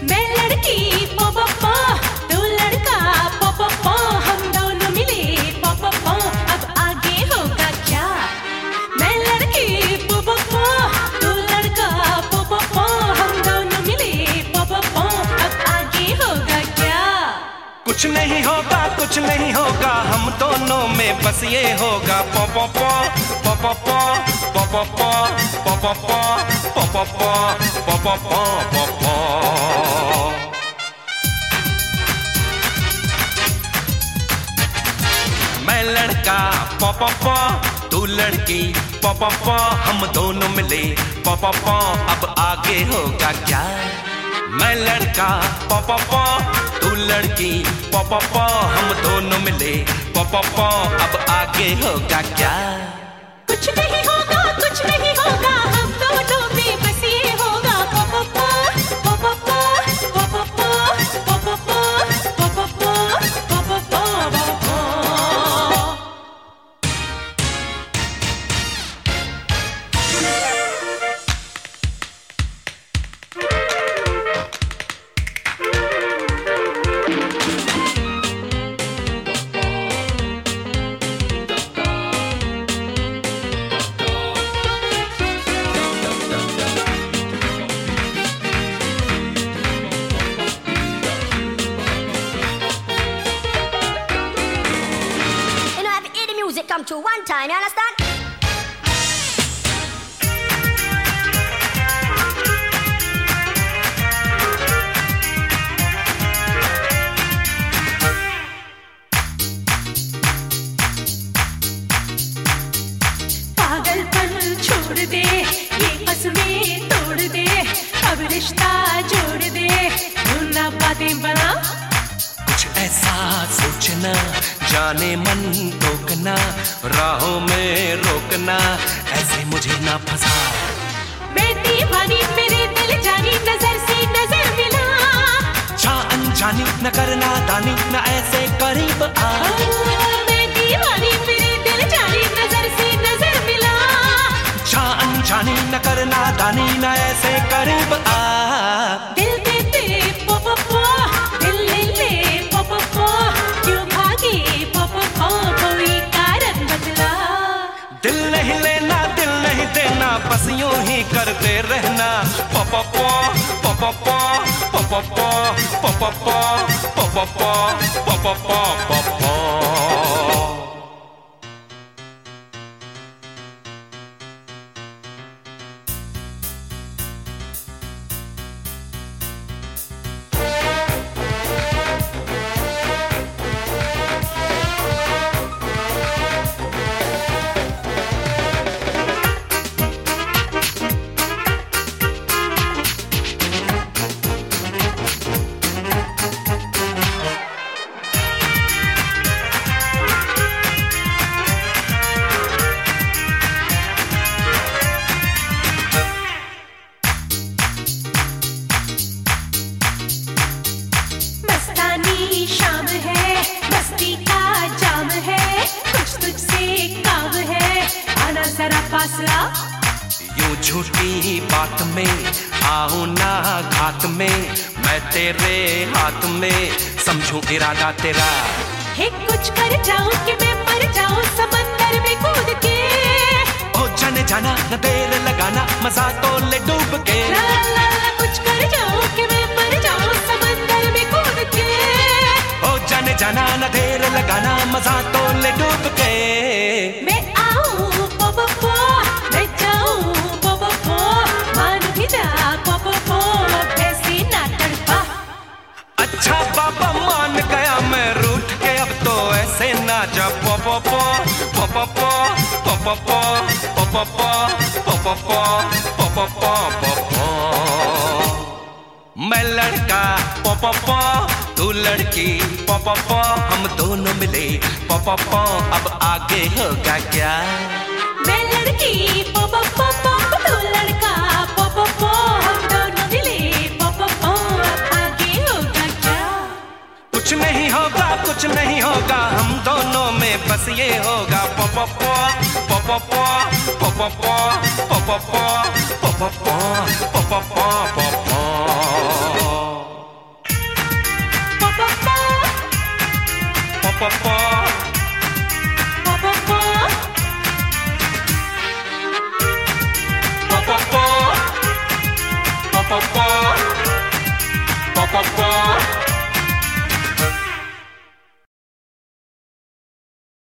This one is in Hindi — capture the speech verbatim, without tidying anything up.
मैं लड़की पो पो पो, तू लड़का पो पो पो, हम दोनों मिले पो पो पो, अब आगे होगा क्या? मैं लड़की पो पो पो, तू लड़का पो पो पो, हम दोनों मिले पो पो पो, अब आगे होगा क्या? कुछ नहीं होगा, कुछ नहीं होगा, हम दोनों में बस ये होगा पो पो पो पो पो पो पो पो पो पो पो पो पो पो पो पो पो पो। मैं लड़का पो पो पो, तू लड़की पो पो पो, हम दोनों मिले पो पो पो, अब आगे होगा क्या? मैं लड़का पो पो पो, तू लड़की पो पो पो, हम दोनों मिले पो पो पो, अब आगे होगा क्या? कुछ नहीं होगा, कुछ नहीं होगा, हम दोनों में बस ये होगा पो पो पो पो पो पो पो पो पो पो पो पो पो पो पो पो पो। Come to one time, you understand? पागलपन छोड़ दे, ये कसमें तोड़ दे, अब रिश्ता जोड़ दे, ढूंढना बातें बना। कुछ ऐसा सोचना, जाने मन टोकना, राहों में रोकना, ऐसे मुझे ना फंसा। मैं दीवानी, मेरे दिल जानी, नजर से नजर मिला। जा अनजानी न करना दानी, न ऐसे करीब आ। मैं दीवानी, मेरे दिल जानी, नजर से नजर मिला। जा अनजानी न करना दानी, न ऐसे करीब आ। दिल दे दे पो पो पो, दिल ले ले पो पो पो, क्यों भागे पो पो पो, कोई कारण बदला। दिल नहीं लेना, दिल नहीं देना, बस यूं ही करते रहना पो पो पो पो पो पो पो पो पो पो पो पो पो पो पो पो पो पो। शाम है, मस्ती का जाम है, कुछ तुझसे काम है, आना जरा पास ला। यूं झूठी बात में आऊं ना घात में, मैं तेरे हाथ में समझूं इरादा तेरा। हे कुछ कर जाऊं कि मैं मर जाऊं समंदर में कूद के। ओ जाने जाना न देर लगाना, मजा तो ले डूब के। ला ला ला कुछ कर जाऊं कि मैं मर जाऊं समंदर में कूद के। ओ जाने जाना न देर लगाना, मजा तो ले डूब के। मैं आऊं पो पो पो, मैं जाऊं पो पो पो, मान भी जा पो पो पो, ऐसे ना तड़पा। अच्छा बाबा मान गया मैं रूठ के, अब तो ऐसे ना जा पो पो पो पो पो पो पो पो पो पो पो पो पो पो पो पो। मैं लड़का पो पो पो, तू लड़की पो पो पो, हम दोनों मिले पो पो पो, अब आगे होगा क्या? मैं लड़की पो पो पो पो, तू लड़का पो पो पो, हम दोनों मिले पो पो पो, अब आगे होगा क्या? कुछ नहीं होगा, कुछ नहीं होगा, हम दोनों में बस ये होगा पो पो पो पो पो पो पो पो पो पो पो पो पो पो पो पो पो पो पो। पॉ पॉ